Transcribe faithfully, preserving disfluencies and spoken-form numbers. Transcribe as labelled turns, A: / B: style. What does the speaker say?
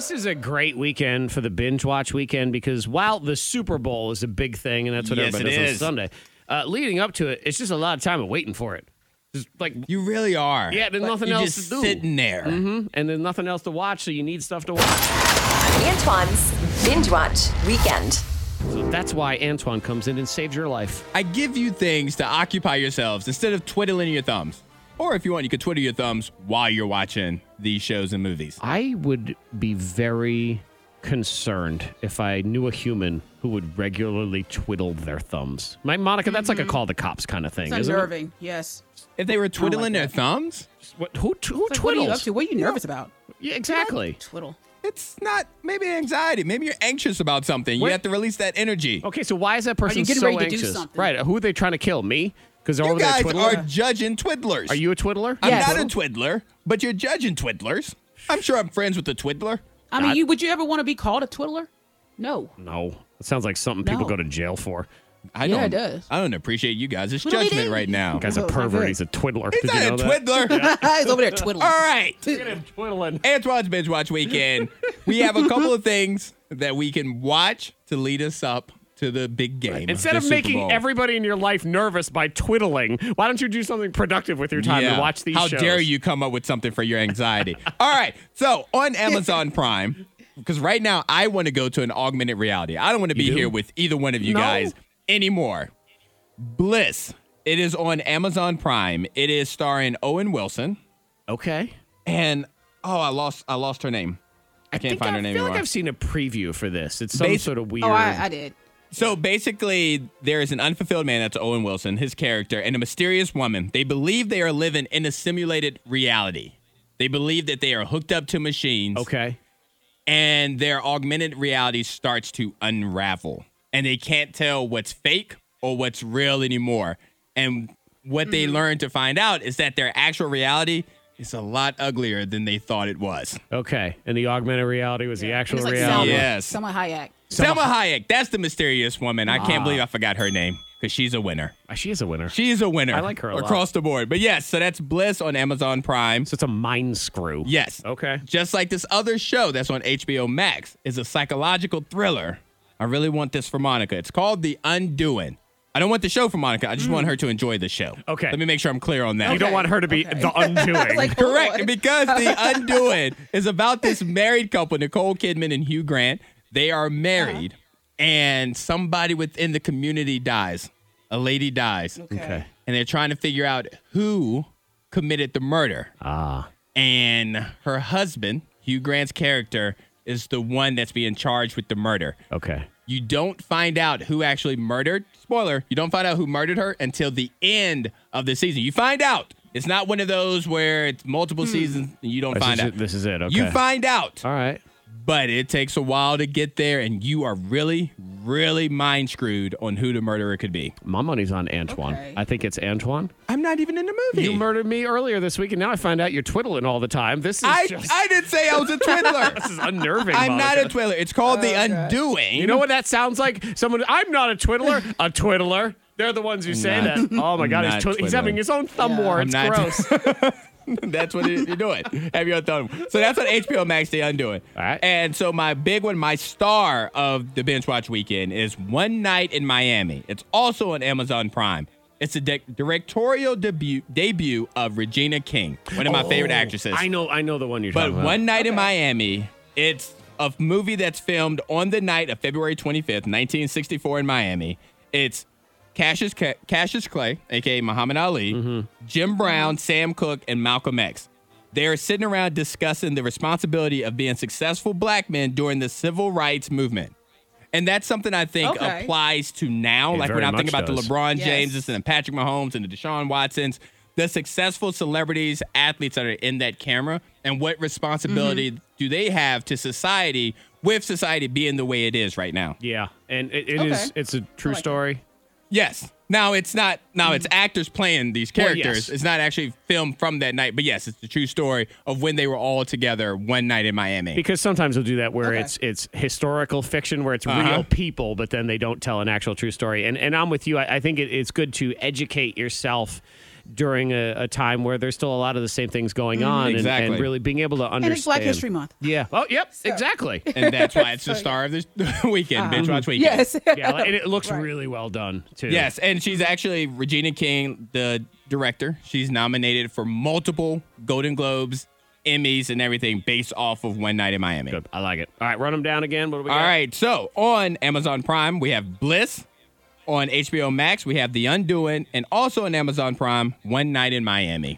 A: this is a great weekend for the binge watch weekend because while the Super Bowl is a big thing and that's what
B: Yes,
A: everybody
B: it
A: does on
B: is.
A: Sunday, uh, leading up to it, it's just a lot of time of waiting for it. Just like
B: You really are.
A: Yeah, there's
B: Like,
A: nothing
B: you're
A: else
B: just
A: to do.
B: sitting there.
A: hmm and there's nothing else to watch, so you need stuff to watch.
C: Antoine's Binge Watch Weekend.
A: So that's why Antoine comes in and saves your life.
B: I give you things to occupy yourselves instead of twiddling your thumbs. Or if you want, you could twiddle your thumbs while you're watching these shows and movies.
A: I would be very concerned if I knew a human who would regularly twiddle their thumbs. My Monica, that's like a call the cops kind of thing,
D: It's
A: isn't
D: unnerving. Yes.
B: If they were twiddling their
D: that.
B: thumbs,
A: it? What, who who
D: It's like, what are you up
A: twiddles?
D: to? What are you nervous about?
A: Yeah, exactly.
D: Twiddle.
B: it's not maybe anxiety. Maybe you're anxious about something.
A: Wait.
B: You have to release that energy.
A: Okay, so why is that person
D: you getting
A: so
D: ready to do
A: anxious?
D: something?
A: Right, who are they trying to kill? Me? Because they're
B: You
A: over there
B: guys
A: twiddling?
B: are judging twiddlers.
A: Are you a twiddler?
B: I'm
D: Yes.
B: not a twiddler, but you're judging twiddlers. I'm sure I'm friends with the twiddler.
D: I mean, you would you ever want to be called a twiddler? No.
A: No. It sounds like something people
D: No.
A: go to jail for.
B: I
D: Yeah,
B: don't,
D: it does.
B: I don't appreciate you guys. It's
D: What do we
B: judgment
D: do?
B: right now.
A: Guy's a
D: Oh, it's not
A: pervert.
D: good.
A: He's a twiddler.
B: He's
A: Did you know
B: not a
A: that?
B: twiddler.
D: He's over there twiddling.
B: All right.
A: Look at him twiddling.
B: Antoine's Binge Watch Weekend. We have a couple of things that we can watch to lead us up to the big game.
A: Instead
B: the
A: of
B: Super
A: making
B: Bowl.
A: everybody in your life nervous by twiddling, why don't you do something productive with your time
B: Yeah.
A: and watch these
B: How
A: shows?
B: dare you come up with something for your anxiety? All right. So on Amazon Prime, because right now I want to go to an augmented reality. I don't want to be
A: do?
B: here with either one of you
A: No.
B: guys anymore. Bliss. It is on Amazon Prime. It is starring Owen Wilson
A: Okay.
B: and oh, I lost I lost her name. I can't
A: think
B: find
A: I
B: her name
A: feel
B: anymore.
A: like I've seen a preview for this. It's some
B: Basi-
A: sort of weird.
D: Oh, I, I did.
B: So basically, there is an unfulfilled man, that's Owen Wilson, his character, and a mysterious woman. They believe they are living in a simulated reality. They believe that they are hooked up to machines.
A: Okay.
B: And their augmented reality starts to unravel. And they can't tell what's fake or what's real anymore. And what they learn to find out is that their actual reality is a lot uglier than they thought it was.
A: Okay. And the augmented reality was the actual
D: It's like
A: reality.
D: Selma.
B: Yes.
D: Selma Hayek.
B: Selma Hayek, that's the mysterious woman. I can't believe I forgot her name because she's a winner.
A: Ah, She is a winner.
B: She's a winner.
A: I like her a lot.
B: across the board. But yes, so that's Bliss on Amazon Prime.
A: So it's a mind screw.
B: Yes.
A: Okay.
B: Just like this other show that's on H B O Max is a psychological thriller. I really want this for Monica. It's called The Undoing. I don't want the show for Monica. I just want her to enjoy the show.
A: Okay.
B: Let me make sure I'm clear on that.
A: You don't want her to be
D: Okay.
A: the undoing.
D: Like,
B: Correct,
D: Lord.
B: because The Undoing is about this married couple, Nicole Kidman and Hugh Grant. They are married, and somebody within the community dies. A lady dies.
A: okay.
B: And they're trying to figure out who committed the murder.
A: Ah.
B: And her husband, Hugh Grant's character, is the one that's being charged with the murder.
A: Okay.
B: You don't find out who actually murdered, spoiler, you don't find out who murdered her until the end of the season. You find out. It's not one of those where it's multiple seasons and you don't
A: This
B: find
A: is
B: out.
A: it. This is it. Okay.
B: You find out,
A: All right.
B: but it takes a while to get there, and you are really, really mind screwed on who the murderer could be.
A: My money's on Antoine.
D: Okay.
A: I think it's Antoine.
B: I'm not even in the movie.
A: You murdered me earlier this week, and now I find out you're twiddling all the time. This is
B: I,
A: just
B: I didn't say I was a twiddler.
A: this is unnerving.
B: I'm not a
A: Monica.
B: twiddler. It's called The Undoing.
A: You know what that sounds like? Someone. I'm not a twiddler. A twiddler. They're the ones who say
B: not-
A: that. Oh my God,
B: I'm
A: he's,
B: not
A: twi- he's
B: twiddling.
A: having his own thumb
D: Yeah.
A: war.
B: I'm
A: It's
B: not-
A: gross.
B: That's what you're doing. Have your thumb. So that's on H B O Max, The Undoing.
A: All right.
B: And so my big one, my star of the binge watch weekend is One Night in Miami. It's also on Amazon Prime. It's a di- directorial debut debut of Regina King, one of my favorite actresses.
A: I know. I know the one you're
B: But
A: talking about.
B: One Night in Miami, it's a movie that's filmed on the night of February twenty-fifth, nineteen sixty-four in Miami. It's Cassius, Ca- Cassius Clay, a k a. Muhammad Ali,
A: Mm-hmm.
B: Jim Brown, Sam Cooke, and Malcolm X. They're sitting around discussing the responsibility of being successful black men during the civil rights movement. And that's something I think
D: Okay.
B: applies to now.
A: It
B: like when
A: very
B: I think
A: much
B: about
A: does.
B: the LeBron
D: Yes.
B: Jameses and the Patrick Mahomes and the Deshaun Watsons, the successful celebrities, athletes that are in that camera, and what responsibility do they have to society with society being the way it is right now?
A: Yeah, and it, it
D: Okay.
A: is. It's a true
D: I like it.
A: story.
B: Yes. Now it's not. Now it's actors playing these
A: Well,
B: characters.
A: yes.
B: It's not actually filmed from that night. But yes, it's the true story of when they were all together one night in Miami.
A: Because sometimes they'll do that where
D: Okay.
A: it's it's historical fiction where it's
B: Uh-huh.
A: real people, but then they don't tell an actual true story. And and I'm with you. I, I think it, it's good to educate yourself during a, a time where there's still a lot of the same things going on, and,
B: Exactly.
A: and really being able to understand.
D: And it's Black History Month.
A: Yeah. Oh, yep. Exactly.
B: And that's why it's the star of this weekend, binge watch weekend.
D: Yes.
A: Yeah, and it looks
D: Right.
A: really well done too.
B: Yes, and she's actually Regina King, the director. She's nominated for multiple Golden Globes, Emmys, and everything based off of One Night in Miami.
A: Good. I like it. All right, run them down again. What do we
B: All
A: got?
B: right, so on Amazon Prime, we have Bliss. On H B O Max, we have The Undoing, and also on Amazon Prime, One Night in Miami.